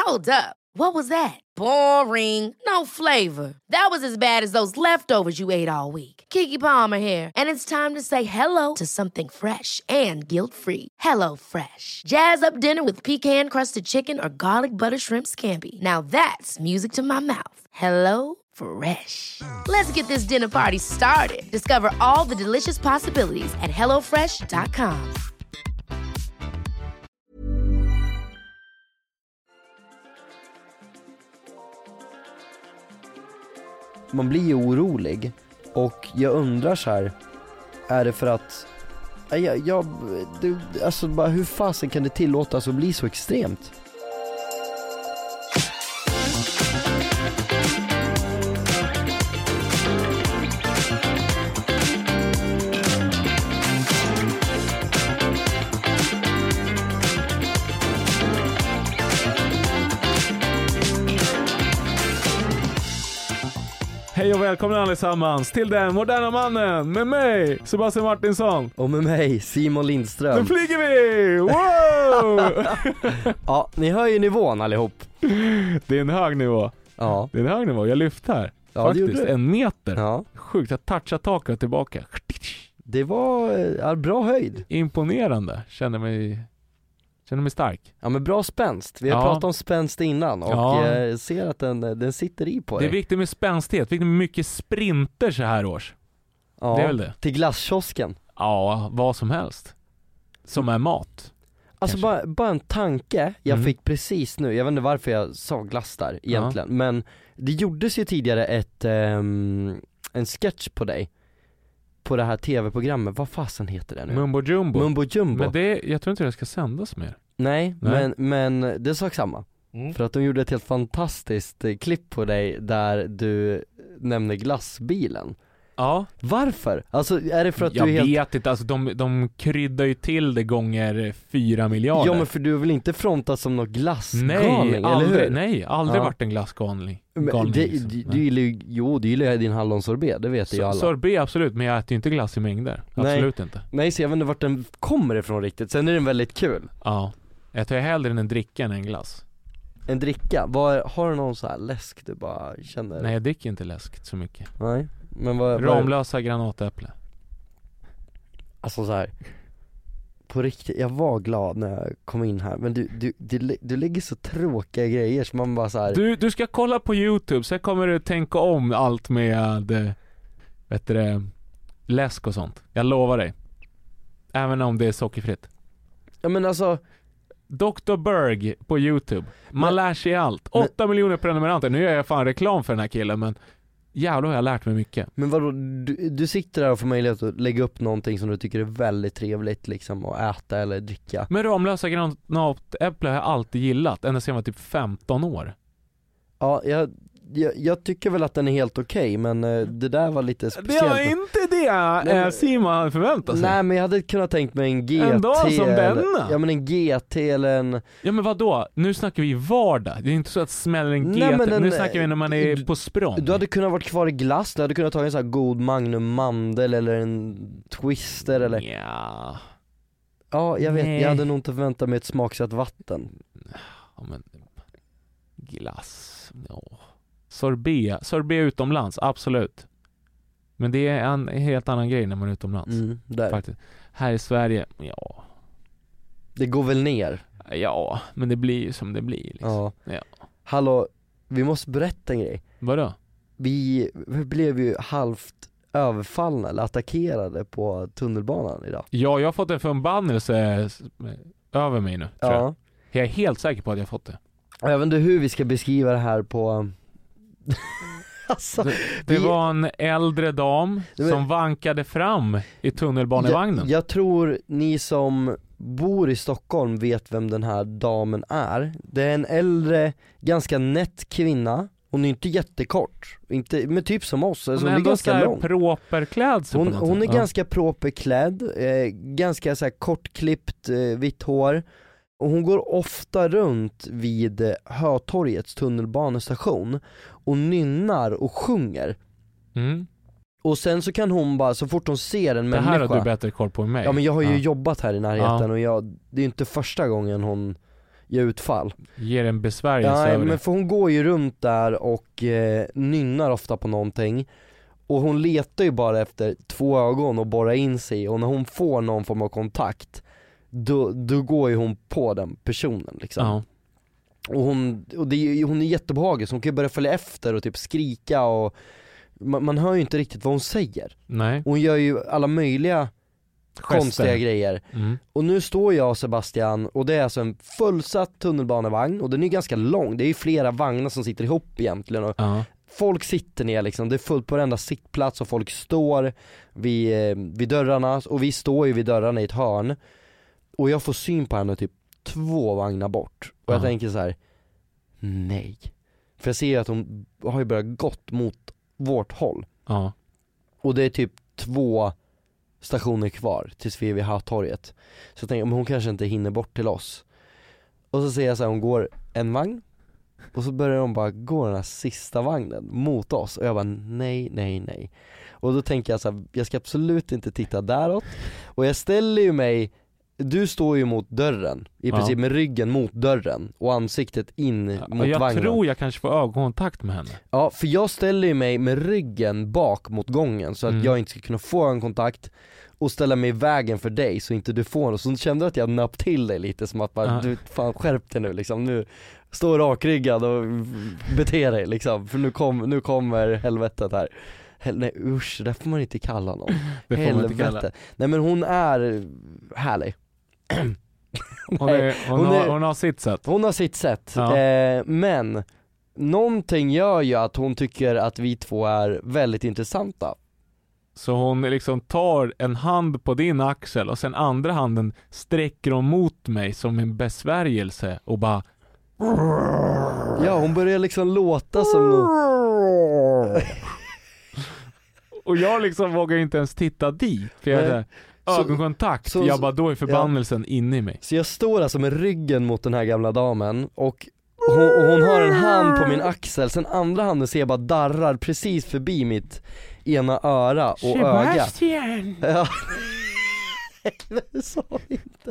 Hold up. What was that? Boring. No flavor. That was as bad as those leftovers you ate all week. Keke Palmer here, and it's time to say hello to something fresh and guilt-free. Hello Fresh. Jazz up dinner with pecan-crusted chicken or garlic butter shrimp scampi. Now that's music to my mouth. Hello Fresh. Let's get this dinner party started. Discover all the delicious possibilities at hellofresh.com. Man blir ju orolig. Och jag undrar så här, är det för att alltså bara, hur fasen kan det tillåtas att bli så extremt? Hej och välkomna allesammans till Den Moderna Mannen med mig, Sebastian Martinsson. Och med mig, Simon Lindström. Nu flyger vi! Wow! Ja, ni hör ju nivån allihop. Det är en hög nivå. Ja. Det är en hög nivå, jag lyfter här. Ja, faktiskt, en meter. Ja. Sjukt, jag touchar taket och tillbaka. Det var bra höjd. Imponerande, känner mig stark. Ja, men bra spänst. Vi har pratat om spänst innan och ser att den sitter i på dig. Det är viktigt med spänsthet, viktigt med mycket sprinter så här års. Ja, det är väl det. Till glasskiosken. Ja, vad som helst. Som är mat. Alltså bara en tanke jag fick precis nu. Jag vet inte varför jag sa glass där egentligen. Men det gjordes ju tidigare en sketch på dig. På det här tv-programmet, vad fasen heter det nu? Mumbo Jumbo. Men jag tror inte det ska sändas mer. Nej. Men det är sak samma. För att de gjorde ett helt fantastiskt klipp på dig där du nämner glassbilen. Ja. Varför? Alltså är det för att jag du är helt... vet inte, alltså de kryddar ju till det gånger 4 miljarder. Ja, men för du vill inte fronta som någon glassgalning, eller hur? Nej, aldrig varit en glassgalning. Du gillar ju din hallonsorbet, det vet ju alla. Sorbet absolut, men jag äter ju inte glass i mängder. Absolut inte. Nej, så jag vet inte vart den kommer ifrån riktigt. Sen är den väldigt kul. Ja, jag tar hellre en dricka än en glass. En dricka? Har du någon så här läsk du bara känner? Nej, jag dricker inte läsk så mycket. Nej, men vad Ramlösa granatäpple. Alltså så här, på riktigt, jag var glad när jag kom in här. Men du lägger så tråkiga grejer som man bara så här... Du ska kolla på YouTube, så kommer du tänka om allt med läsk och sånt. Jag lovar dig. Även om det är sockerfritt. Ja, men alltså Dr. Berg på YouTube. Man lär sig allt. 8 miljoner prenumeranter. Nu gör jag fan reklam för den här killen, men jävlar har jag lärt mig mycket. Men vadå, du sitter där och får möjlighet att lägga upp någonting som du tycker är väldigt trevligt liksom, att äta eller dricka. Men Ramlösa granatäpple har jag alltid gillat, ända sedan jag var typ 15 år. Ja, jag tycker väl att den är helt okej, men det där var lite speciellt. Det var inte det Simon förväntade sig. Nej, men jag hade kunnat tänkt mig en GT. En dag som denna. Ja, men en GT eller en... Ja, men vadå? Nu snackar vi vardag. Det är inte så att smäller en GT. Nej, nu snackar vi när man är på språng. Du hade kunnat varit kvar i glass. Du hade kunnat ta en sån här god Magnum mandel eller en Twister eller... Ja. Ja, jag vet. Jag hade nog inte förväntat mig ett smaksatt vatten. Ja, men... Glass. Ja. Sorbet utomlands, absolut. Men det är en helt annan grej när man är utomlands. Där. Faktiskt. Här i Sverige, ja. Det går väl ner? Ja, men det blir ju som det blir liksom. Ja. Hallå, vi måste berätta en grej. Vadå? Vi blev ju halvt överfallna eller attackerade på tunnelbanan idag. Ja, jag har fått en förbannelse över mig nu, tror jag. Jag är helt säker på att jag har fått det. Jag vet inte hur vi ska beskriva det här på... alltså, det var en äldre dam som vankade fram i tunnelbanevagnen. Jag tror ni som bor i Stockholm vet vem den här damen är. Det är en äldre, ganska nätt kvinna. Hon är inte jättekort, inte, men typ som oss. Hon är ganska lång. Properklädd. Hon är ganska properklädd, ganska så här kortklippt, vitt hår. Och hon går ofta runt vid Hötorgets tunnelbanestation och nynnar och sjunger. Och sen så kan hon bara, så fort hon ser en människa... Det här har du bättre koll på än mig. Ja, men jag har ju jobbat här i närheten och det är ju inte första gången hon... ge utfall. Ger en besvärjelse över men det. för hon går ju runt där och nynnar ofta på någonting. Och hon letar ju bara efter 2 ögon och borrar in sig. Och när hon får någon form av kontakt, då går ju hon på den personen liksom. Ja. Och hon är jättebehaglig, så hon kan ju börja följa efter och typ skrika och man hör ju inte riktigt vad hon säger. Nej. Hon gör ju alla möjliga konstiga grejer. Och nu står jag och Sebastian, och det är alltså en fullsatt tunnelbanevagn, och den är ganska lång, det är ju flera vagnar som sitter ihop egentligen, och folk sitter ner liksom, det är fullt på varenda sittplats, och folk står vid dörrarna, och vi står ju vid dörrarna i ett hörn, och jag får syn på henne typ 2 vagnar bort, och jag tänker så här: nej, för jag ser att hon har ju börjat gått mot vårt håll, och det är typ 2 stationer kvar tills vi är vid Hötorget. Så jag tänker, men hon kanske inte hinner bort till oss. Och så ser jag så här, hon går en vagn, och så börjar hon bara gå den här sista vagnen mot oss, och jag bara nej. Och då tänker jag så här, jag ska absolut inte titta däråt, och jag ställer ju mig, du står ju mot dörren i princip med ryggen mot dörren och ansiktet in mot vagnen. Jag tror jag kanske får ögonkontakt med henne. Ja, för jag ställer ju mig med ryggen bak mot gången, så att jag inte ska kunna få ögonkontakt, och ställa mig i vägen för dig så inte du får något. Så kände att jag napp till dig lite, som att bara, du fan skärp dig nu liksom, nu stå rakryggad och bete dig liksom, för nu kommer helvetet här. Nej usch, det får man inte kalla någon. Det får man inte kalla. Nej men hon är härlig. Hon har sitt sätt. Hon har sitt sätt. Ja. Men någonting gör ju att hon tycker att vi 2 är väldigt intressanta. Så hon liksom tar en hand på din axel, och sen andra handen sträcker hon mot mig som en besvärjelse och bara... Ja, hon börjar liksom låta som någon... Och jag liksom vågar inte ens titta dit, för jag är ögonkontakt, jag bara, då är förbannelsen inne i mig. Så jag står alltså med ryggen mot den här gamla damen, och hon har en hand på min axel, sen andra handen ser jag bara darrar precis förbi mitt ena öra och Sebastian. öga. Ja. Det sa inte.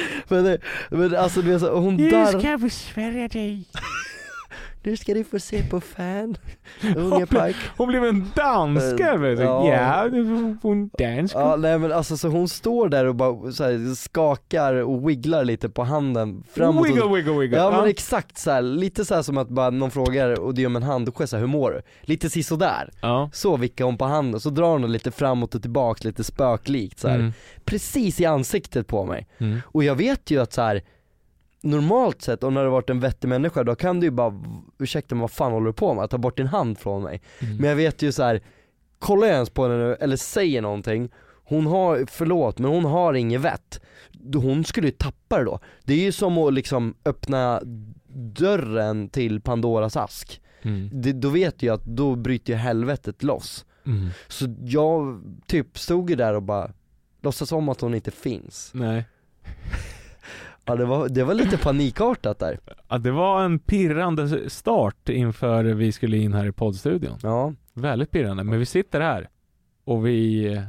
Men alltså du vet så, hon darrar. Du ska besvärja dig. Nu ska du få se på fan. Unge pojk. Hon blev en danska, vet du. Ja, hon dansk. Ja, nej men alltså så hon står där och bara så här, skakar och wigglar lite på handen framåt. Wiggle. Ja men exakt så här, lite så här som att bara någon frågar och det gör med en handgest, hur mår du? Lite sisådär. Så vickar hon på handen, så drar hon lite framåt och tillbaks, lite spöklikt så här. Precis i ansiktet på mig. Och jag vet ju att så här, normalt sett, om det hade varit en vettig människa, då kan du ju bara, ursäkta mig, vad fan håller du på med? Att ta bort din hand från mig. Men jag vet ju så här, kollar jag ens på henne nu, eller säger någonting, hon har, förlåt, men hon har inget vett. Hon skulle ju tappa det då. Det är ju som att liksom öppna dörren till Pandoras ask. Då vet jag att då bryter ju helvetet loss. Så jag typ stod ju där och bara låtsas om att hon inte finns. Nej. Ja, det var lite panikartat där. Ja, det var en pirrande start inför vi skulle in här i poddstudion. Ja. Väldigt pirrande, men vi sitter här och vi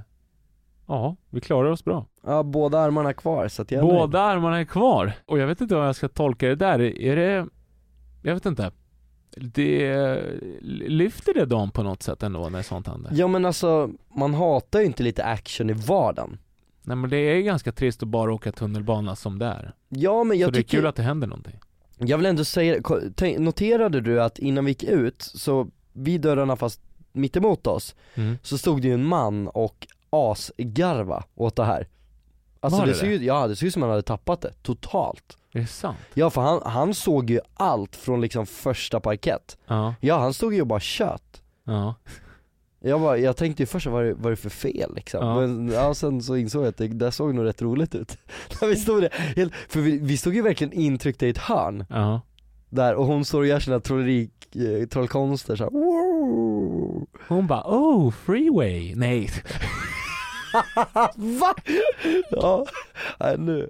klarar oss bra. Ja, båda armarna kvar, så att båda armarna är kvar. Och jag vet inte hur jag ska tolka det där. Är det, jag vet inte. Det lyfter det dem på något sätt ändå när sånt händer? Ja, men alltså man hatar ju inte lite action i vardagen. Nej, men det är ganska trist att bara åka tunnelbana som det är. Ja, men så det är kul att det händer någonting. Jag vill ändå säga, noterade du att innan vi gick ut, så vid dörrarna fast mitt emot oss, så stod det ju en man och asgarva åt det här. Alltså det ser ju som han hade tappat det totalt. Det är sant. Ja, för han såg ju allt från liksom första parkett. Ja, han stod ju och bara kött. Ja. Jag tänkte ju först, vad är det för fel liksom? Men sen så insåg jag att det där såg nog rätt roligt ut. Vi stod där, för vi stod ju verkligen intryckta i ett hörn. Där, och hon står och gör sina trollkonster så här. Wow. Hon bara, freeway. Nej. Va? Ja, nu.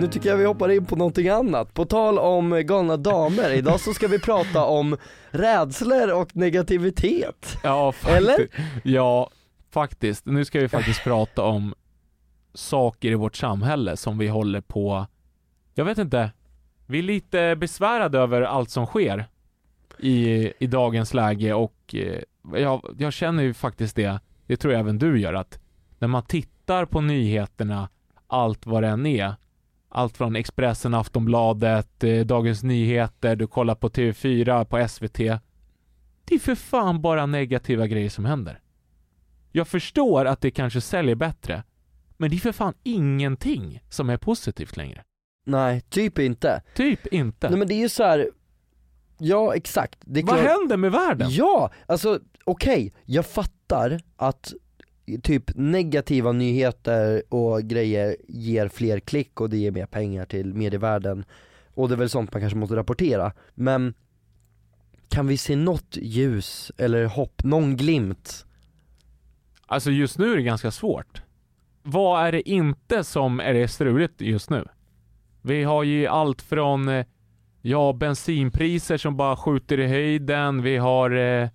nu tycker jag vi hoppar in på någonting annat. På tal om galna damer, idag så ska vi prata om rädslor och negativitet. Ja, Eller? Ja, faktiskt. Nu ska vi faktiskt prata om saker i vårt samhälle som vi håller på... Jag vet inte. Vi är lite besvärade över allt som sker i dagens läge, och jag känner ju faktiskt det tror jag även du gör, att när man tittar på nyheterna, allt vad det än är, allt från Expressen, Aftonbladet, Dagens Nyheter, du kollar på TV4, på SVT, det är för fan bara negativa grejer som händer. Jag förstår att det kanske säljer bättre, men det är för fan ingenting som är positivt längre. Nej, typ inte. Nej, men det är ju så här. Ja, exakt. Det är vad händer med världen? Ja, alltså okej, jag fattar att typ negativa nyheter och grejer ger fler klick och det ger mer pengar till medievärlden, och det är väl sånt man kanske måste rapportera. Men kan vi se något ljus eller hopp, någon glimt? Alltså just nu är det ganska svårt. Vad är det inte som är det struligt just nu? Vi har ju allt från bensinpriser som bara skjuter i höjden. Vi har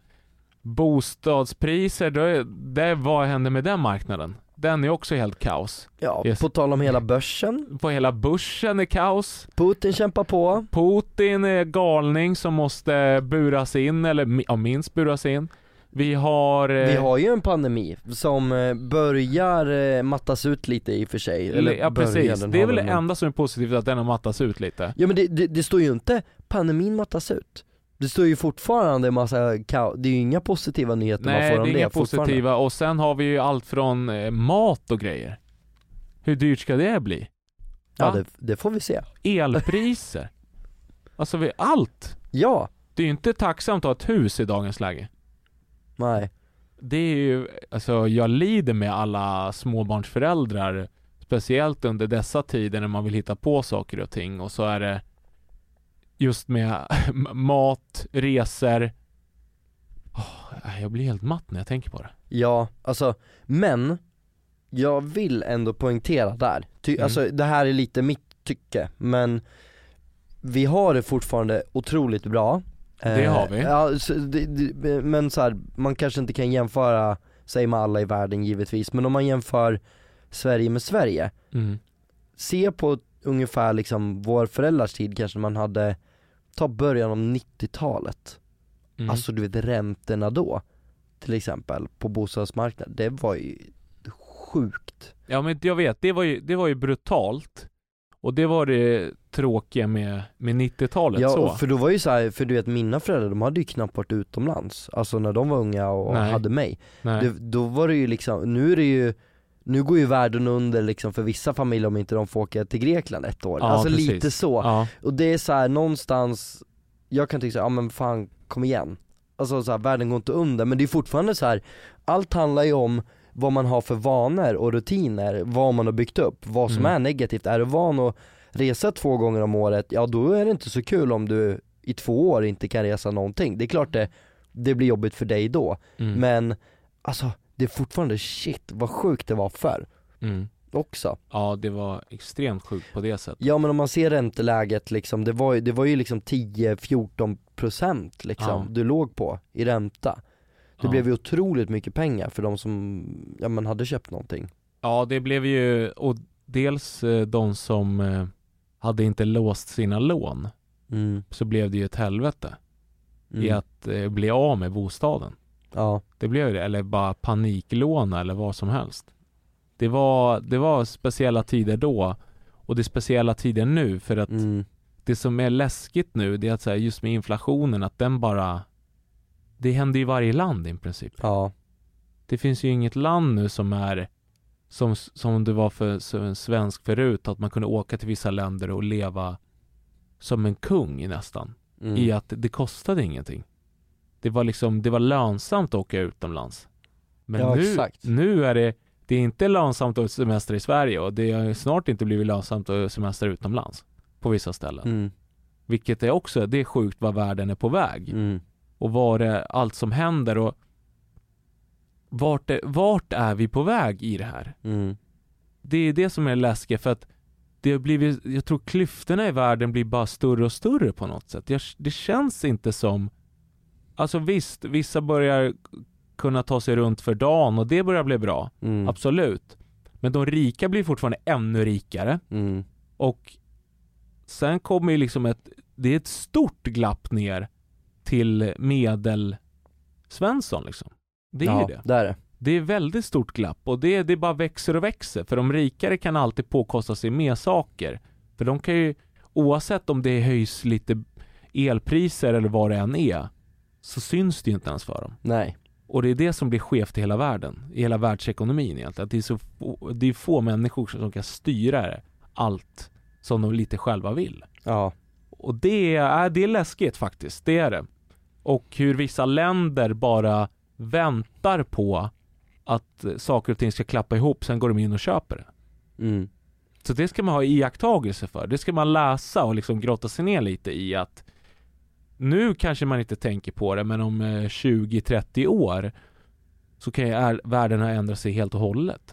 bostadspriser. Vad händer med den marknaden? Den är också helt kaos. Ja, på tal om hela börsen. På hela börsen är kaos. Putin kämpar på. Putin är galning som måste buras in, eller minst buras in. Vi har ju en pandemi som börjar mattas ut lite i och för sig. Eller ja, precis. Det är väl det enda som är positivt, att den har mattats ut lite. Ja, men det står ju inte pandemin mattas ut. Det står ju fortfarande massa det är ju inga positiva nyheter. Nej, man får om det är inga positiva. Och sen har vi ju allt från mat och grejer. Hur dyrt ska det bli? Ja, det får vi se. Elpriser. Alltså allt. Ja. Det är ju inte tacksamt att ha ett hus i dagens läge. Nej. Det är ju, alltså jag lider med alla småbarnsföräldrar, speciellt under dessa tider när man vill hitta på saker och ting, och så är det just med mat, resor. Jag blir helt matt när jag tänker på det. Ja, alltså, men jag vill ändå poängtera där. Alltså det här är lite mitt tycke, men vi har det fortfarande otroligt bra. Det har vi. Ja, men så här, man kanske inte kan jämföra sig med alla i världen givetvis, men om man jämför Sverige med Sverige, se på ungefär liksom vår föräldrars tid, kanske man hade, ta början om 90-talet. Alltså du vet, räntorna då till exempel på bostadsmarknaden, det var ju sjukt. Ja, men jag vet, det var ju brutalt. Och det var det tråkiga med 90-talet. Ja, så. För då var ju så här, för du vet, mina föräldrar, de hade ju knappt varit utomlands. Alltså när de var unga och hade mig. Då var det ju liksom, nu går ju världen under liksom för vissa familjer om inte de får åka till Grekland ett år. Ja, alltså precis. lite så. Ja. Och det är så här, någonstans, jag kan tycka så här, ja men fan, kom igen. Alltså så här, världen går inte under, men det är fortfarande så här, allt handlar ju om vad man har för vanor och rutiner, vad man har byggt upp, vad som är negativt. Är du van att resa 2 gånger om året, ja då är det inte så kul om du i 2 år inte kan resa någonting. Det är klart det blir jobbigt för dig då, men alltså det är fortfarande shit, vad sjukt det var för också. Ja, det var extremt sjukt på det sättet. Ja, men om man ser ränteläget liksom, det var ju liksom 10-14% liksom du låg på i ränta. Det blev ju otroligt mycket pengar för de som man hade köpt någonting. Ja, det blev ju, och dels de som hade inte låst sina lån, så blev det ju ett helvete i att bli av med bostaden. Ja. Det blev det, eller bara paniklåna eller vad som helst. Det var speciella tider då, och det är speciella tider nu, för att det som är läskigt nu, det är att så här, just med inflationen, att den bara, det händer i varje land i princip. Ja. Det finns ju inget land nu som är som det var för en svensk förut, att man kunde åka till vissa länder och leva som en kung nästan. I att det kostade ingenting. Det var lönsamt att åka utomlands. Men nu är det är inte lönsamt att semester i Sverige, och det har snart inte blivit lönsamt att semester utomlands på vissa ställen. Vilket är också, det är sjukt vad världen är på väg. Och vad det allt som händer, och vart är vi på väg i det här? Det är det som är läskigt, för att det har blivit, jag tror klyftorna i världen blir bara större och större på något sätt. Det känns inte som, alltså visst, vissa börjar kunna ta sig runt för dagen och det börjar bli bra, absolut. Men de rika blir fortfarande ännu rikare. Och sen kommer ju liksom det är ett stort glapp ner till Svensson liksom. Det är ju det. Det är det. Det är väldigt stort glapp och det bara växer och växer. För de rikare kan alltid påkosta sig mer saker. För de kan ju, oavsett om det höjs lite elpriser eller vad det än är, så syns det ju inte ens för dem. Nej. Och det är det som blir skevt i hela världen, i hela världsekonomin egentligen. Att det är få människor som kan styra allt som de lite själva vill. Ja. Och det är läskigt faktiskt, det är det. Och hur vissa länder bara väntar på att saker och ting ska klappa ihop, sen går de in och köper det. Så det ska man ha iakttagelse för. Det ska man läsa och liksom grotta sig ner lite i att nu kanske man inte tänker på det, men om 20-30 år så kan ju världen ha ändrat sig helt och hållet.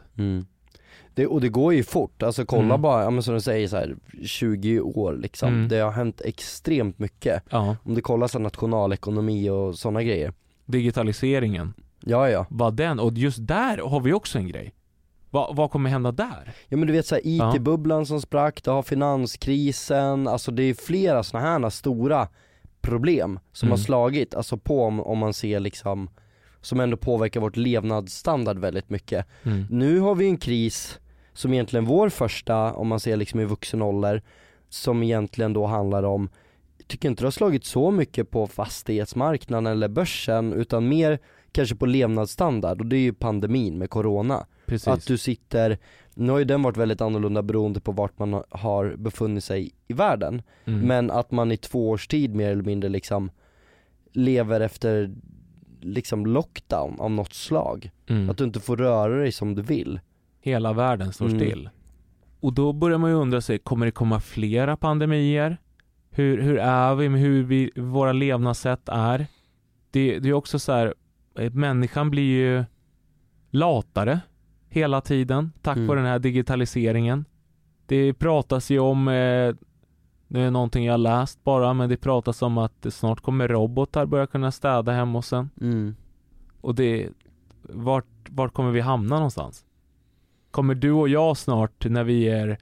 Och det går ju fort, alltså kolla bara, ja, men som du säger så här, 20 år liksom, det har hänt extremt mycket. Om du kollar så nationalekonomi och sådana grejer. Digitaliseringen. Ja. Vad den, och just där har vi också en grej. Vad kommer hända där? Ja, men du vet så här, IT-bubblan som sprack, det har finanskrisen, alltså det är flera såna här stora problem som har slagit, alltså på om man ser liksom, som ändå påverkar vårt levnadsstandard väldigt mycket. Nu har vi en kris som egentligen vår första, om man ser liksom i vuxen ålder, som egentligen då handlar om, tycker inte det har slagit så mycket på fastighetsmarknaden eller börsen, utan mer kanske på levnadsstandard, och det är ju pandemin med corona. Precis. Att du sitter, nu har ju den varit väldigt annorlunda beroende på vart man har befunnit sig i världen, men att man i 2 års tid mer eller mindre liksom lever efter liksom lockdown av något slag. Att du inte får röra dig som du vill. Hela världen står still. Och då börjar man ju undra sig, kommer det komma flera pandemier? Hur är vi med våra levnadssätt är? Det är också så här, människan blir ju latare hela tiden tack vare den här digitaliseringen. Det pratas ju om, det är någonting jag läst bara, men det pratas om att snart kommer robotar börja kunna städa hemma hos en. Och vart kommer vi hamna någonstans? Kommer du och jag snart, när vi är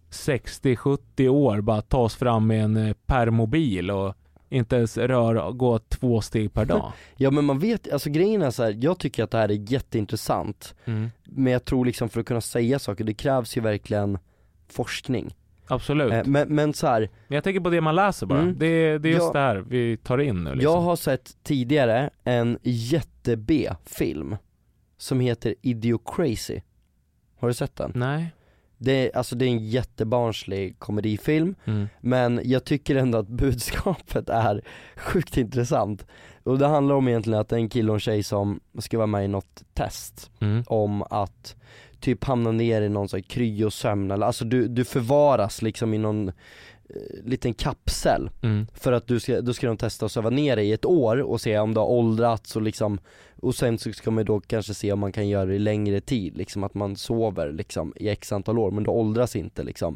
60-70 år, bara ta oss fram med en permobil och inte ens gå 2 steg per dag? Ja, men man vet, alltså grejen är så här, jag tycker att det här är jätteintressant. Men jag tror liksom, för att kunna säga saker, det krävs ju verkligen forskning. Absolut. Men så här, men jag tänker på det man läser bara. Det är just det här vi tar in nu liksom. Jag har sett tidigare en jätte-B-film som heter Idiocrazy. Har du sett den? Nej. Det är en jättebarnslig komedifilm, men jag tycker ändå att budskapet är sjukt intressant. Och det handlar om egentligen att en kille och en tjej som ska vara med i något test om att typ hamna ner i någon sån här kryosömn, eller alltså du förvaras liksom i någon liten kapsel för att då ska de testa att söva ner dig i 1 år och se om du har åldrats och liksom, och sen så ska man då kanske se om man kan göra det i längre tid, liksom att man sover liksom i x antal år, men då åldras inte liksom.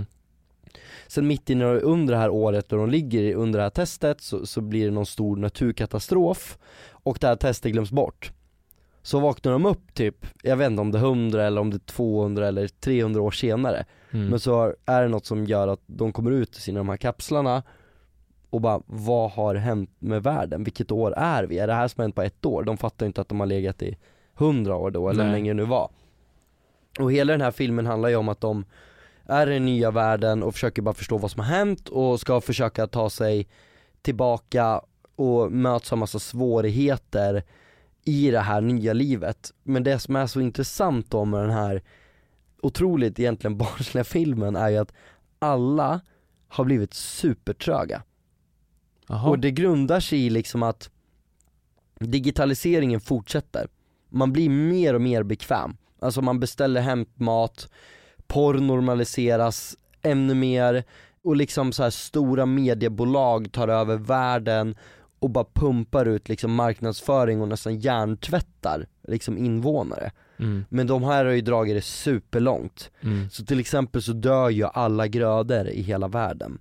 Sen mitt under det här året då de ligger under det här testet så blir det någon stor naturkatastrof och det här testet glöms bort. Så vaknar de upp typ, jag vet inte om det är 100 eller om det är 200 eller 300 år senare. Men så är det något som gör att de kommer ut i de här kapslarna och bara, vad har hänt med världen? Vilket år är vi? Är det här som hänt på 1 år? De fattar inte att de har legat i 100 år då, eller hur länge det nu var. Och hela den här filmen handlar ju om att de är i den nya världen och försöker bara förstå vad som har hänt och ska försöka ta sig tillbaka och möta en massa svårigheter i det här nya livet. Men det som är så intressant då med den här otroligt egentligen barnsliga filmen är ju att alla har blivit supertröga. Aha. Och det grundar sig i liksom att digitaliseringen fortsätter. Man blir mer och mer bekväm. Alltså man beställer hem mat, porr normaliseras ännu mer och liksom så här stora mediebolag tar över världen och bara pumpar ut liksom marknadsföring och nästan hjärntvättar liksom invånare. Men de här har ju dragit det superlångt. Så till exempel så dör ju alla grödor i hela världen.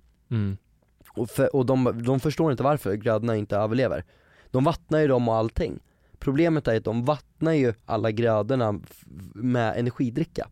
Och de förstår inte varför grödorna inte överlever. De vattnar ju dem och allting. Problemet är att de vattnar ju alla grödorna med energidricka.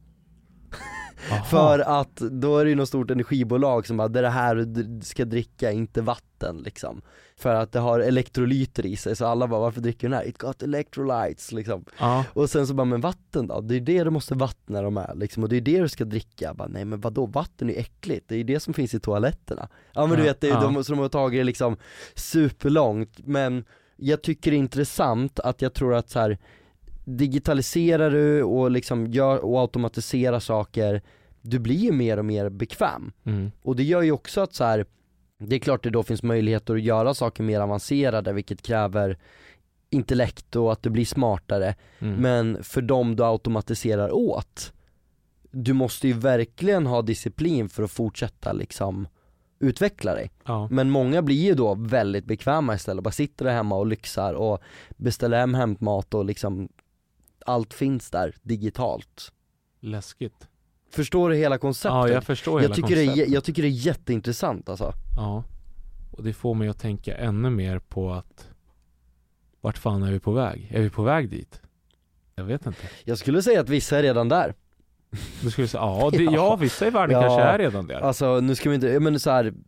För att då är det ju något stort energibolag som bara, det här du ska dricka, inte vatten liksom. För att det har elektrolyter i sig, så alla bara, varför dricker du den här? It got electrolytes liksom. Och sen så bara, men vatten då? Det är det du måste vattna dem med liksom. Och det är det du ska dricka. Bara, nej men vadå, vatten är äckligt. Det är det som finns i toaletterna. Ja men du vet, det är så de har tagit det liksom superlångt. Men jag tycker det är intressant att jag tror att så här, digitaliserar du och liksom gör och automatiserar saker, du blir ju mer och mer bekväm. Och det gör ju också att så här, det är klart det då finns möjligheter att göra saker mer avancerade, vilket kräver intellekt och att du blir smartare. Men för dem du automatiserar åt, du måste ju verkligen ha disciplin för att fortsätta liksom utveckla dig. Men många blir ju då väldigt bekväma istället, bara sitter där hemma och lyxar och beställer hem hämtmat och liksom allt finns där digitalt. Läskigt. Förstår du hela konceptet? Ja, jag förstår hela konceptet. Jag tycker det är jätteintressant alltså. Ja. Och det får mig att tänka ännu mer på att vart fan är vi på väg? Är vi på väg dit? Jag vet inte. Jag skulle säga att vissa är redan där. Du skulle säga, ja, vissa i världen kanske är redan där. Alltså nu ska vi inte, men så här,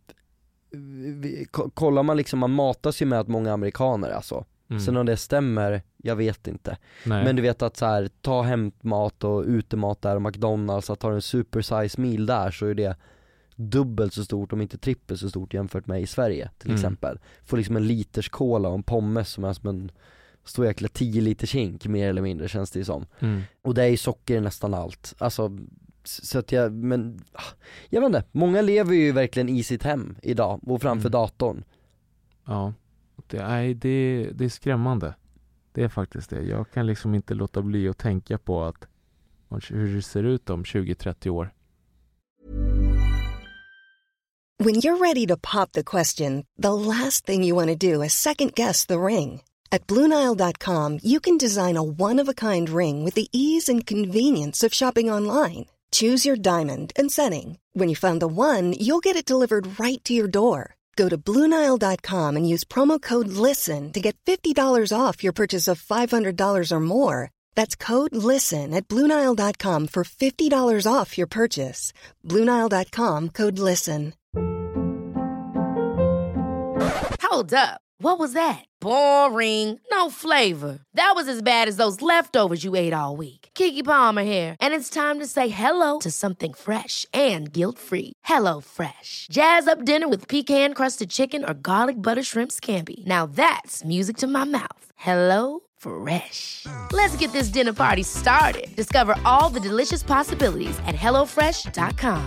kollar man liksom, man matas ju med att många amerikaner alltså. Sen om det stämmer, jag vet inte. Nej. Men du vet att så här, ta hämtmat och utemat där och McDonalds, att ta en super size meal där, så är det dubbelt så stort, om inte trippelt så stort jämfört med i Sverige till exempel. Får liksom en liters cola och en pommes som är som en stor jäkla 10 liters hink mer eller mindre, känns det som. Och det är ju socker i nästan allt. Alltså, så att jag vet inte, många lever ju verkligen i sitt hem idag och framför datorn. Ja, det är skrämmande. Det är faktiskt det. Jag kan liksom inte låta bli att tänka på att hur det ser ut om 20-30 år. When you're ready to pop the question, the last thing you want to do is second guess the ring. At BlueNile.com, you can design a one-of-a-kind ring with the ease and convenience of shopping online. Choose your diamond and setting. When you find the one, you'll get it delivered right to your door. Go to BlueNile.com and use promo code LISTEN to get $50 off your purchase of $500 or more. That's code LISTEN at BlueNile.com for $50 off your purchase. BlueNile.com, code LISTEN. Hold up. What was that? Boring. No flavor. That was as bad as those leftovers you ate all week. Keke Palmer here, and it's time to say hello to something fresh and guilt-free. Hello Fresh. Jazz up dinner with pecan-crusted chicken or garlic butter shrimp scampi. Now that's music to my mouth. Hello Fresh. Let's get this dinner party started. Discover all the delicious possibilities at hellofresh.com.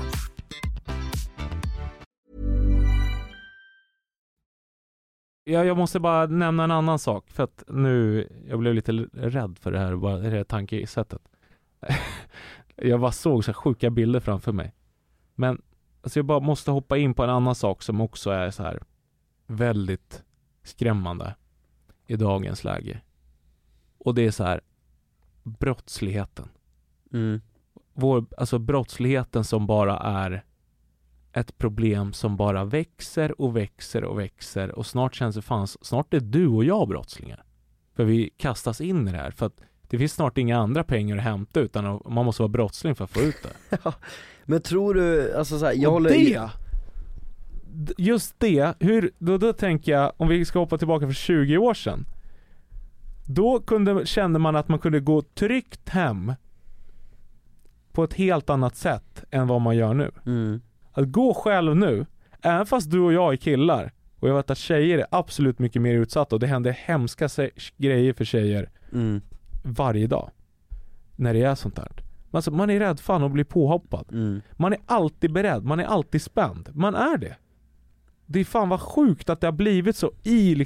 Ja, jag måste bara nämna en annan sak, för att nu, jag blev lite rädd för det här tankesättet. Jag bara såg så sjuka bilder framför mig. Men alltså jag bara måste hoppa in på en annan sak som också är så här väldigt skrämmande i dagens läge. Och det är så här, brottsligheten. Alltså brottsligheten som bara är ett problem som bara växer och växer och växer, och snart känns det snart är du och jag brottslingar. För vi kastas in i det här, för att det finns snart inga andra pengar att hämta, utan man måste vara brottsling för att få ut det. Ja, men tror du, alltså så här, just det, då tänker jag, om vi ska hoppa tillbaka för 20 år sedan, då kände man att man kunde gå tryggt hem på ett helt annat sätt än vad man gör nu. Att gå själv nu, även fast du och jag är killar, och jag vet att tjejer är absolut mycket mer utsatta, och det händer hemska grejer för tjejer varje dag när det är sånt här. Alltså, man är rädd fan att bli påhoppad. Man är alltid beredd, man är alltid spänd. Man är det. Det är fan vad sjukt att det har blivit så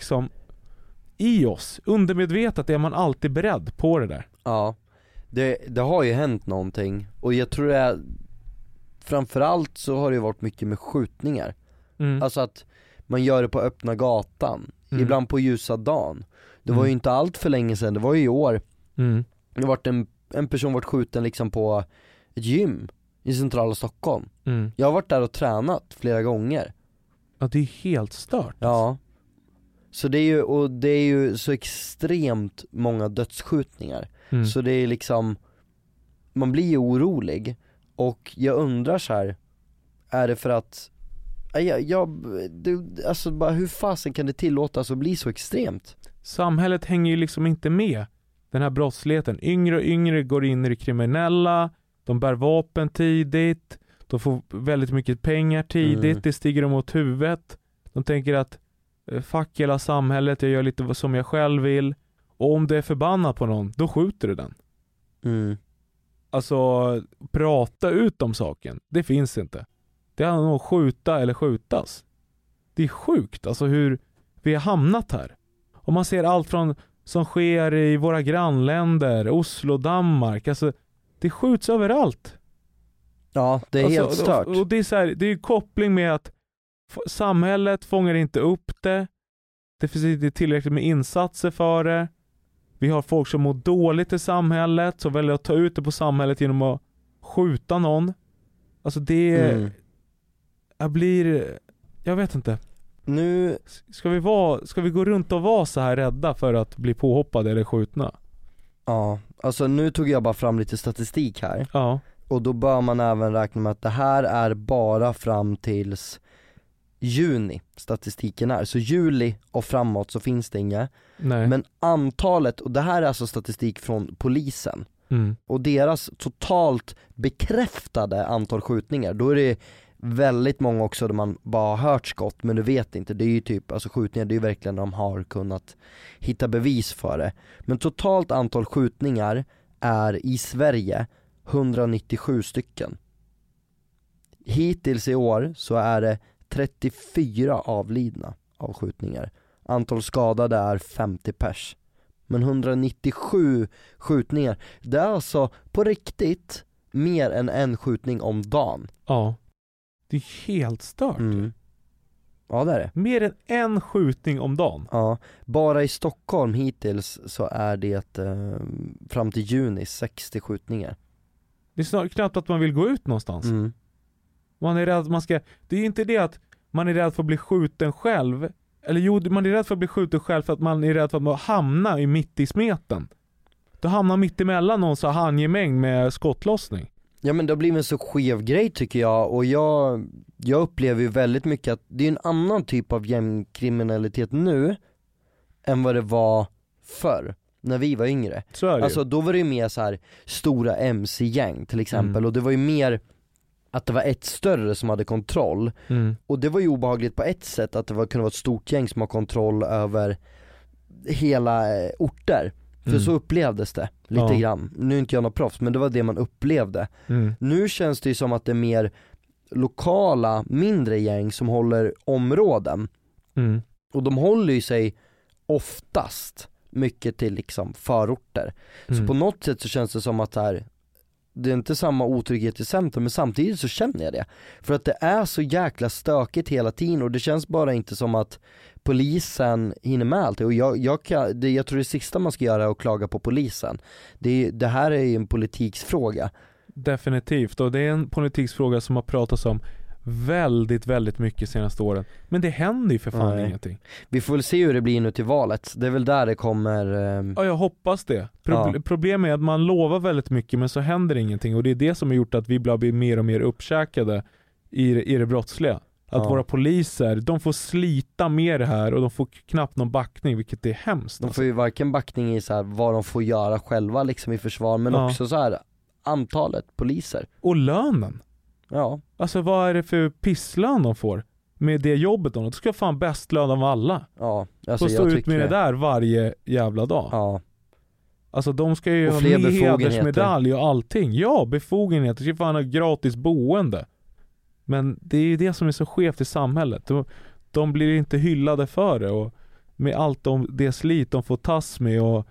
i oss. Undermedvetet är man alltid beredd på det där. Ja, det har ju hänt någonting, och jag tror det framförallt så har det varit mycket med skjutningar. Alltså att man gör det på öppna gatan, ibland på ljusa dagen. Det var ju inte allt för länge sedan, det var ju i år. Det har varit en en person varit skjuten liksom på ett gym i centrala Stockholm. Mm. Jag har varit där och tränat flera gånger. Ja, det är helt stört. Ja. Så det är ju så extremt många dödsskjutningar. Mm. Så det är liksom, man blir ju orolig. Och jag undrar så här, är det för att alltså bara hur fasen kan det tillåtas att bli så extremt? Samhället hänger ju liksom inte med den här brottsligheten. Yngre och yngre går in i det kriminella, de bär vapen tidigt, de får väldigt mycket pengar tidigt, det stiger dem åt huvudet. De tänker att fuck hela samhället, jag gör lite som jag själv vill. Och om det är förbannat på någon, då skjuter du den. Alltså, prata ut om saken, det finns inte. Det är nog skjuta eller skjutas. Det är sjukt, alltså hur vi har hamnat här. Och man ser allt från som sker i våra grannländer, Oslo, Danmark, alltså det skjuts överallt. Ja, det är alltså, helt stört. Och det är så här, det är ju koppling med att samhället fångar inte upp det. Det finns inte tillräckligt med insatser för det. Vi har folk som mår dåligt i samhället, som väljer att ta ut det på samhället genom att skjuta någon. Alltså det jag vet inte. Nu ska vi gå runt och vara så här rädda för att bli påhoppade eller skjutna? Ja, alltså nu tog jag bara fram lite statistik här. Ja. Och då bör man även räkna med att det här är bara fram tills juni statistiken är. Så juli och framåt så finns det inga. Nej. Men antalet, och det här är alltså statistik från polisen. Och deras totalt bekräftade antal skjutningar, då är det väldigt många också där man bara har hört skott men du vet inte, det är ju typ, alltså skjutningar, det är ju verkligen när de har kunnat hitta bevis för det. Men totalt antal skjutningar är i Sverige 197 stycken. Hittills i år så är det 34 avlidna av skjutningar. Antal skadade är 50 pers. Men 197 skjutningar, det är alltså på riktigt mer än en skjutning om dagen. Ja. Det är helt stört. Ja, det är det. Mer än en skjutning om dagen. Ja, bara i Stockholm hittills så är det fram till juni 60 skjutningar. Det är snart knappt att man vill gå ut någonstans. Man är rädd att man ska... Det är inte det att man är rädd för att bli skjuten själv. Eller jo, man är rädd för att bli skjuten själv för att man är rädd för att man hamnar mitt i smeten. Då hamnar mitt emellan någon så handgemäng med skottlossning. Ja, men det har blivit en så skev grej tycker jag. Och jag upplever ju väldigt mycket att det är en annan typ av gängkriminalitet nu än vad det var förr, när vi var yngre. Så är det. Alltså då var det ju mer så här stora MC-gäng till exempel. Och det var ju mer att det var ett större som hade kontroll. Och det var ju obehagligt på ett sätt att det kunde vara ett stort gäng som har kontroll över hela orter. För så upplevdes det lite grann. Nu är inte jag någon proffs, men det var det man upplevde. Nu känns det ju som att det är mer lokala, mindre gäng som håller områden. Och de håller ju sig oftast mycket till liksom förorter. Så på något sätt så känns det som att det är inte samma otrygghet i centrum, men samtidigt så känner jag det. För att det är så jäkla stökigt hela tiden och det känns bara inte som att polisen hinner med allt. Och jag tror det sista man ska göra är att klaga på polisen. Det här är ju en politiksfråga. Definitivt, och det är en politiksfråga som har pratats om väldigt, väldigt mycket senaste åren. Men det händer ju för fan ingenting. Vi får väl se hur det blir nu till valet. Det är väl där det kommer... Ja, jag hoppas det. Problemet är att man lovar väldigt mycket men så händer ingenting. Och det är det som har gjort att vi blir mer och mer uppkäkade i det brottsliga. Att våra poliser, de får slita med det här och de får knappt någon backning, vilket är hemskt. De får ju varken backning i så här, vad de får göra själva liksom i försvar, men också så här antalet poliser. Och lönen. Ja. Alltså vad är det för pisslön de får med det jobbet? De ska fan bäst lön av alla. Ja, alltså få stå ut med det där varje jävla dag. Ja. Alltså de ska ju ha med hedersmedalj och allting. Ja, befogenheter. De ska fan ha gratis boende. Men det är ju det som är så skevt i samhället. De blir inte hyllade för det. Och med allt det slit de får tas med och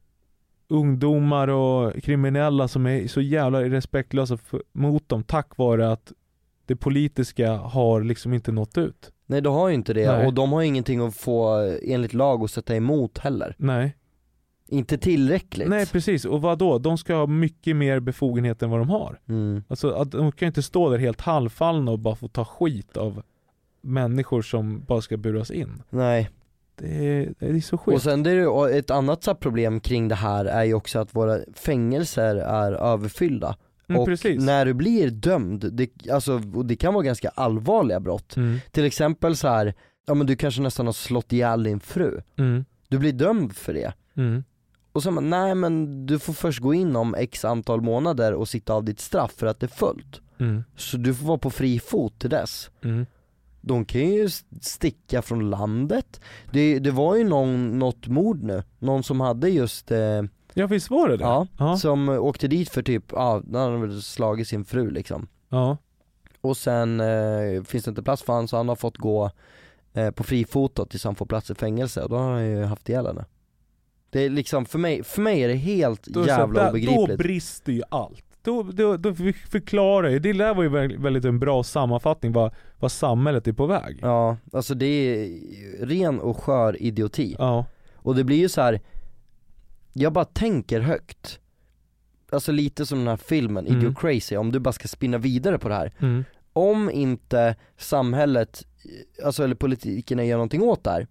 ungdomar och kriminella som är så jävla respektlösa mot dem tack vare att det politiska har liksom inte nått ut. Nej, de har ju inte det. Nej. Och de har ingenting att få enligt lag att sätta emot heller. Nej. Inte tillräckligt. Nej, precis. Och vad då? De ska ha mycket mer befogenheter än vad de har. Alltså, att de kan inte stå där helt halvfallna och bara få ta skit av människor som bara ska buras in. Nej. Det är så skit. Och sen är det ett annat så problem kring det här är ju också att våra fängelser är överfyllda. Och precis. när du blir dömd, och det kan vara ganska allvarliga brott. Till exempel så här, ja men du kanske nästan har slått ihjäl din fru. Du blir dömd för det. Och så man, nej men du får först gå in om x antal månader och sitta av ditt straff för att det är fullt. Så du får vara på fri fot till dess. De kan ju sticka från landet. Det var ju något mord nu. Någon som hade just ja, visst var det? Ja, som åkte dit för typ, när han hade slagit sin fru liksom. Ja. Och sen finns det inte plats för han, så han har fått gå på frifotot tills han får plats i fängelse. Och då har han ju haft ihjäl henne. Det är liksom, för mig är det helt jävla obegripligt. Då brister ju allt. Då förklarar ju, det där var ju väldigt en bra sammanfattning vad samhället är på väg. Ja, alltså det är ren och skör idioti. Ja. Och det blir ju så här. Jag bara tänker högt. Alltså lite som den här filmen Idiot Crazy, om du bara ska spinna vidare på det här. Om inte samhället, alltså eller politikerna gör någonting åt det här.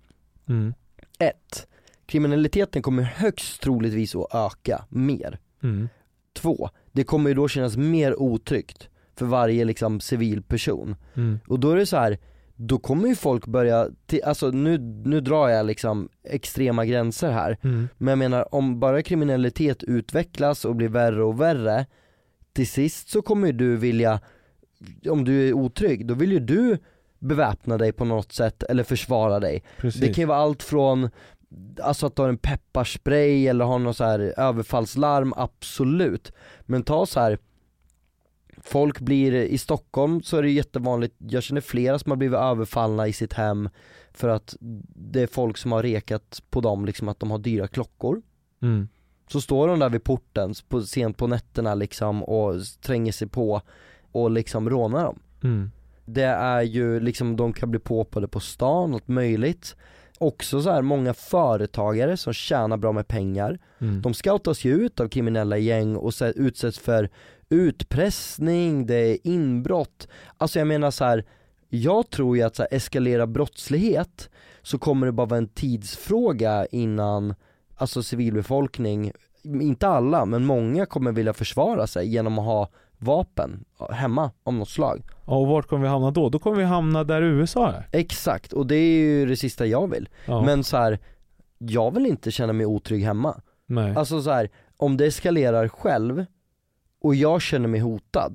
1. Kriminaliteten kommer högst troligtvis att öka mer. 2. Det kommer ju då kännas mer otryggt för varje liksom civil person. Och då är det så här, då kommer ju folk börja alltså nu drar jag liksom extrema gränser här. Men jag menar, om bara kriminalitet utvecklas och blir värre och värre, till sist så kommer ju du vilja, om du är otrygg, då vill ju du beväpna dig på något sätt eller försvara dig. Precis. Det kan ju vara allt från alltså att ta en pepparspray eller ha någon så här överfallslarm, absolut. Men ta så här, folk blir i Stockholm, så är det jättevanligt, jag känner flera som har blivit överfallna i sitt hem för att det är folk som har rekat på dem liksom, att de har dyra klockor. Så står de där vid porten sent på nätterna liksom och tränger sig på och liksom rånar dem. Det är ju liksom, de kan bli påpade på stan, allt möjligt. Också så här många företagare som tjänar bra med pengar. De scoutas ju ut av kriminella gäng och utsätts för utpressning, det är inbrott. Alltså jag menar så här, jag tror ju att så här, eskalera brottslighet, så kommer det bara vara en tidsfråga innan alltså civilbefolkning, inte alla men många, kommer vilja försvara sig genom att ha vapen hemma om något slag. Och vart kommer vi hamna då? Då kommer vi hamna där USA är. Exakt, och det är ju det sista jag vill. Men så här, jag vill inte känna mig otrygg hemma. Nej. Alltså så här, om det eskalerar själv och jag känner mig hotad,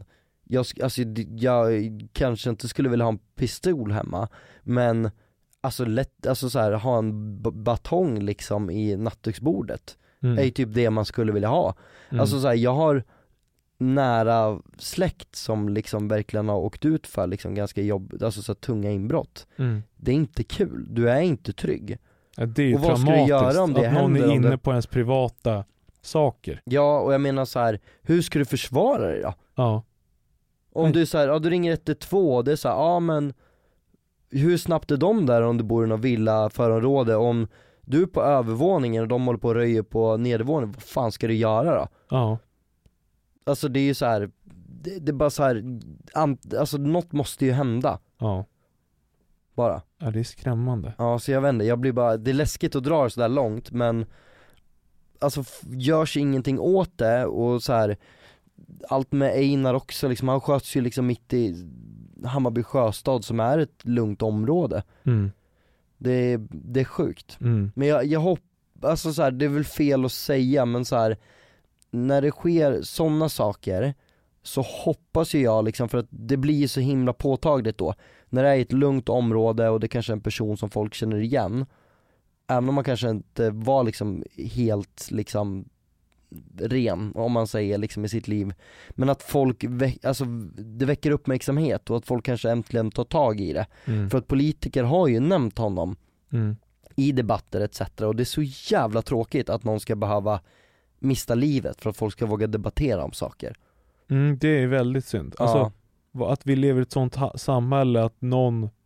jag kanske inte skulle vilja ha en pistol hemma, men alltså så här, ha en batong liksom i nattduksbordet är ju typ det man skulle vilja ha. Alltså så här, jag har nära släkt som liksom verkligen har åkt ut för liksom ganska alltså så tunga inbrott. Det är inte kul, du är inte trygg. Ja, det är ju och vad ska du göra om det att händer? Någon är inne på ens privata saker. Ja, och jag menar så här, hur ska du försvara dig då? Ja. Om du så här, ja, du ringer 112, det är så här, ja men hur snabbt är de där om du bor i någon villa förområde? Om du är på övervåningen och de håller på att röja på nedervåningen, vad fan ska du göra då? Ja. Alltså det är ju så här, det är bara så här, alltså något måste ju hända. Ja. Bara. Ja, det är skrämmande. Ja, så jag vet inte, jag blir bara, det är läskigt att dra så där långt, men alltså görs ingenting åt det. Och så här, allt med Einar också liksom, han sköts ju liksom mitt i Hammarby sjöstad som är ett lugnt område. Det är sjukt. Men jag hoppas, alltså så här, det är väl fel att säga, men så här, när det sker sådana saker så hoppas ju jag liksom, för att det blir så himla påtagligt då när det är ett lugnt område och det kanske är en person som folk känner igen, även om man kanske inte var liksom helt liksom ren, om man säger liksom, i sitt liv, men att folk alltså det väcker uppmärksamhet och att folk kanske äntligen tar tag i det. För att politiker har ju nämnt honom i debatter etc. och det är så jävla tråkigt att någon ska behöva mista livet för att folk ska våga debattera om saker. Det är väldigt synd. Alltså, att vi lever i ett sånt samhälle att någon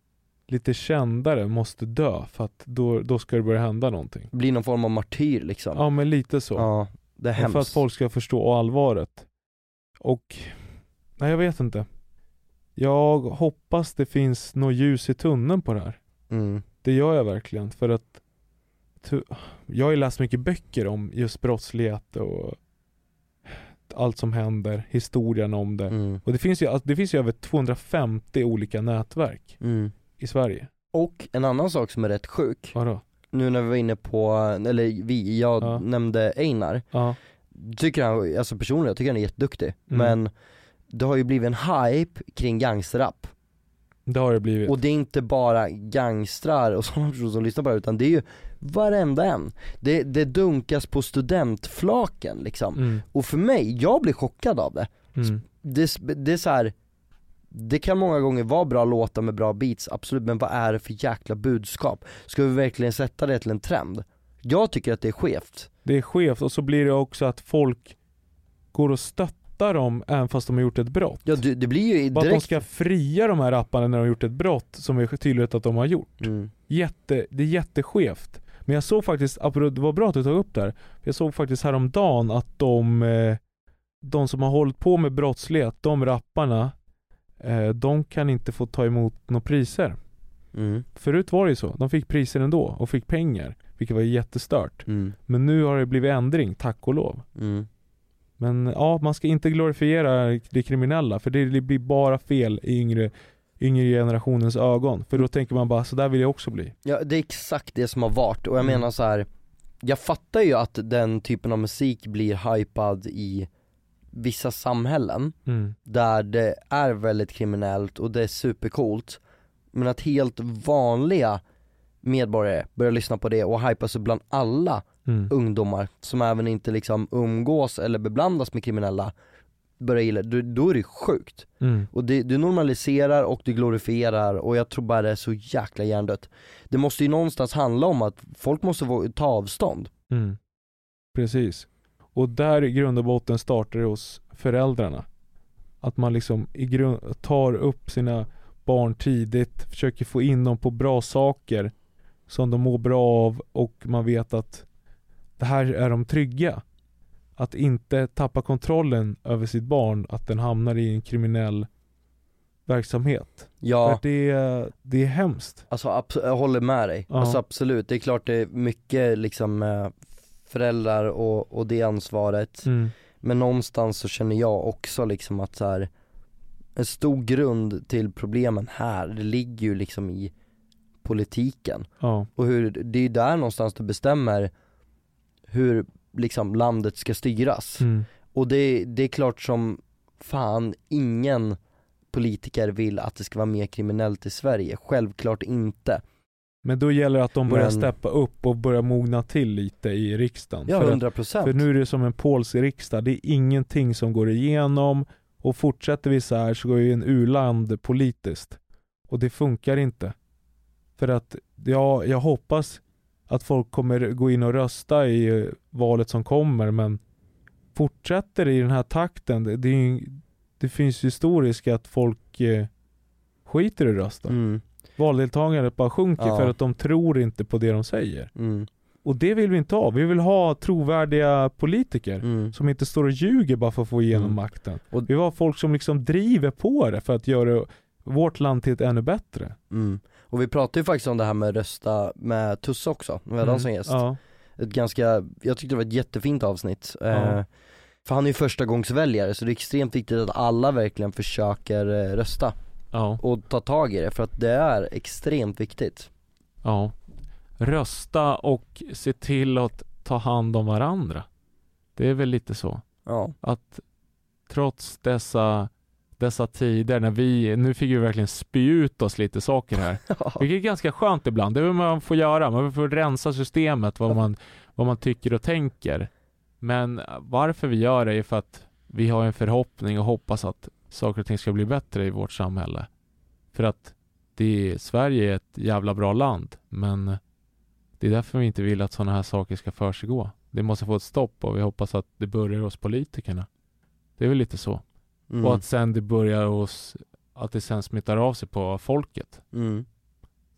lite kändare måste dö för att då ska det börja hända någonting. Blir någon form av martyr liksom. Ja, men lite så. Ja, det är hemskt. För att folk ska förstå allvaret. Och nej, jag vet inte. Jag hoppas det finns något ljus i tunneln på det här. Det gör jag verkligen. För att jag har ju läst mycket böcker om just brottslighet och allt som händer, historien om det. Och det finns ju över 250 olika nätverk i Sverige. Och en annan sak som är rätt sjuk. Vadå? Nu när vi var inne på, eller jag nämnde Einar. Ja. Tycker han, alltså personligen, jag tycker han är jätteduktig. Men det har ju blivit en hype kring gangsterrap. Det har det blivit. Och det är inte bara gangstrar och sådana personer som lyssnar på det, utan det är ju varenda en. Det dunkas på studentflaken liksom. Och för mig, jag blir chockad av det. Det är så här, det kan många gånger vara bra låtar med bra beats, absolut, men vad är det för jäkla budskap? Ska vi verkligen sätta det till en trend? Jag tycker att det är skevt. Det är skevt, och så blir det också att folk går och stöttar dem även fast de har gjort ett brott. Ja, det blir ju direkt... Bara att de ska fria de här rapparna när de har gjort ett brott som är tydligt att de har gjort. Det är jätteskevt. Men jag såg faktiskt, det var bra att du tog upp där, jag såg faktiskt häromdagen att de som har hållit på med brottslighet, de rapparna, de kan inte få ta emot några priser. Förut var det ju så, de fick priser ändå och fick pengar, vilket var jättestört. Men nu har det blivit ändring, tack och lov. Men ja, man ska inte glorifiera det kriminella, för det blir bara fel i yngre generationens ögon. För då tänker man bara, så där vill jag också bli. Ja, det är exakt det som har varit. Och jag menar så här, jag fattar ju att den typen av musik blir hypad i vissa samhällen där det är väldigt kriminellt och det är supercoolt. Men att helt vanliga medborgare börjar lyssna på det och hypas bland alla ungdomar som även inte liksom umgås eller beblandas med kriminella, börjar gilla, då är det sjukt. Och du normaliserar och du glorifierar, och jag tror bara det är så jäkla hjärndött. Det måste ju någonstans handla om att folk måste ta avstånd. Precis. Och där i grund och botten startar det hos föräldrarna. Att man liksom tar upp sina barn tidigt, försöker få in dem på bra saker som de mår bra av, och man vet att det här är de trygga. Att inte tappa kontrollen över sitt barn, att den hamnar i en kriminell verksamhet. Ja. För det är hemskt. Alltså jag håller med dig. Ja. Alltså absolut, det är klart det är mycket liksom föräldrar och det ansvaret. Men någonstans så känner jag också liksom att så här, en stor grund till problemen här, det ligger ju liksom i politiken. Ja. Och det är ju där någonstans du bestämmer hur liksom landet ska styras. Och det är klart som fan ingen politiker vill att det ska vara mer kriminellt i Sverige. Självklart inte. Men då gäller det att de börjar steppa upp och börja mogna till lite i riksdagen. Ja, 100%. För nu är det som en polsk riksdag. Det är ingenting som går igenom, och fortsätter vi så här så går ju en u-land politiskt. Och det funkar inte. För att jag hoppas att folk kommer gå in och rösta i valet som kommer, men fortsätter i den här takten, det finns historiskt att folk skiter i rösten. Valdeltagandet bara sjunker för att de tror inte på det de säger. Och det vill vi inte ha. Vi vill ha trovärdiga politiker som inte står och ljuger bara för att få igenom makten. Och vi vill ha folk som liksom driver på det för att göra vårt land till ett ännu bättre. Och vi pratade ju faktiskt om det här med rösta med Tusse också, med han som gäst. Jag tyckte det var ett jättefint avsnitt. För han är ju första gångsväljare, så det är extremt viktigt att alla verkligen försöker rösta. Och ta tag i det, för att det är extremt viktigt. Ja. Rösta och se till att ta hand om varandra. Det är väl lite så. Ja. Att trots dessa tider när nu fick vi verkligen spy ut oss lite saker här. Vilket är ganska skönt ibland. Det är vad man får göra. Man får rensa systemet, vad man tycker och tänker. Men varför vi gör det är för att vi har en förhoppning och hoppas att saker och ting ska bli bättre i vårt samhälle. För att Sverige är ett jävla bra land, men det är därför vi inte vill att sådana här saker ska försiggå. Det måste få ett stopp, och vi hoppas att det börjar hos politikerna. Det är väl lite så. Och att sen det börjar att det sen smittar av sig på folket.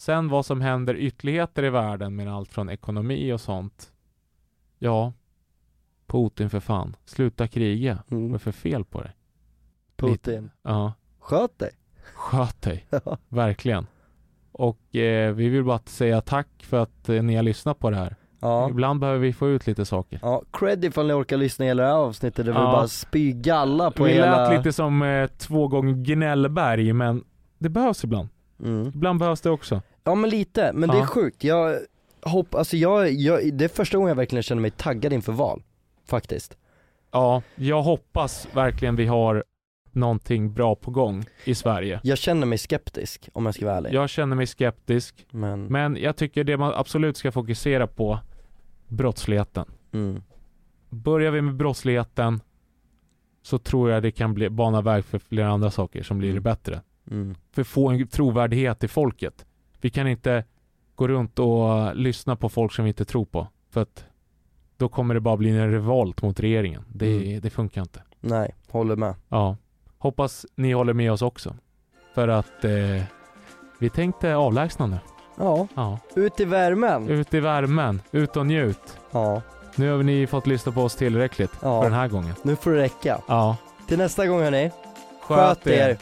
Sen vad som händer ytterligheter i världen med allt från ekonomi och sånt. Ja, Putin för fan. Sluta kriga. Vad är för fel på dig? Putin. Ja. Sköt dig. Sköt dig. Verkligen. Och vi vill bara säga tack för att ni har lyssnat på det här. Ja. Ibland behöver vi få ut lite saker. Ja, cred ifall ni orkar lyssna hela det här avsnittet. Det vill bara spy galla på vi hela... lät lite som 2 gånger gnällberg, men det behövs ibland. Ibland behövs det också. Ja men lite, men det är sjukt. Jag det är första gången jag verkligen känner mig taggad inför val. Faktiskt. Ja, jag hoppas verkligen vi har någonting bra på gång i Sverige. Jag känner mig skeptisk, om jag ska vara ärlig. Jag känner mig skeptisk. Men jag tycker det man absolut ska fokusera på, brottsligheten. Börjar vi med brottsligheten så tror jag det kan bana väg för flera andra saker som blir det bättre. För att få en trovärdighet i folket. Vi kan inte gå runt och lyssna på folk som vi inte tror på. För att då kommer det bara bli en revolt mot regeringen. Det funkar inte. Nej, håller med. Ja. Hoppas ni håller med oss också. För att vi tänkte avlägsna nu. Ja. Ut i värmen. Ut i värmen. Ut och njut. Ja. Nu har ni fått lyssna på oss tillräckligt för den här gången. Nu får det räcka. Ja. Till nästa gång hörni. Sköt er.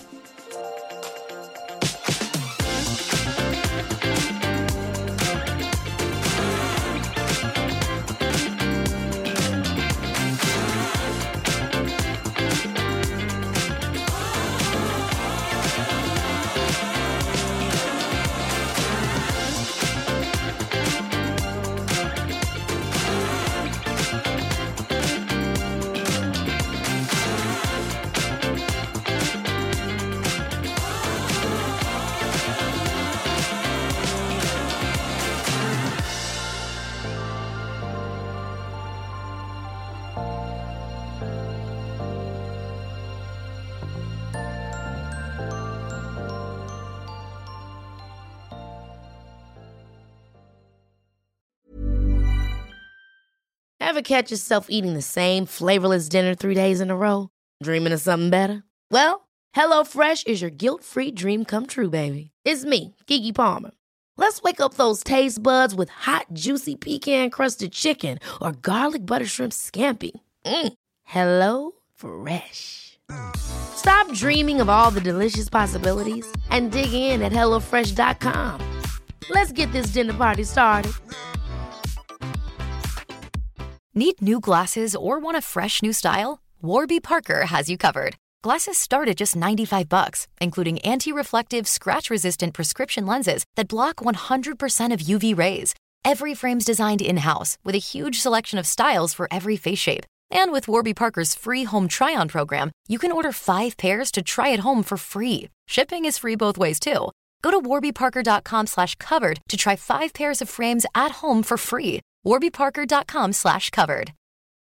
Ever catch yourself eating the same flavorless dinner 3 days in a row? Dreaming of something better? Well, HelloFresh is your guilt-free dream come true, baby. It's me, Keke Palmer. Let's wake up those taste buds with hot, juicy pecan-crusted chicken or garlic butter shrimp scampi. Hello Fresh. Stop dreaming of all the delicious possibilities and dig in at HelloFresh.com. Let's get this dinner party started. Need new glasses or want a fresh new style? Warby Parker has you covered. Glasses start at just $95, including anti-reflective, scratch-resistant prescription lenses that block 100% of UV rays. Every frame's designed in-house with a huge selection of styles for every face shape. And with Warby Parker's free home try-on program, you can order 5 pairs to try at home for free. Shipping is free both ways, too. Go to warbyparker.com/covered to try 5 pairs of frames at home for free. warbyparker.com/covered.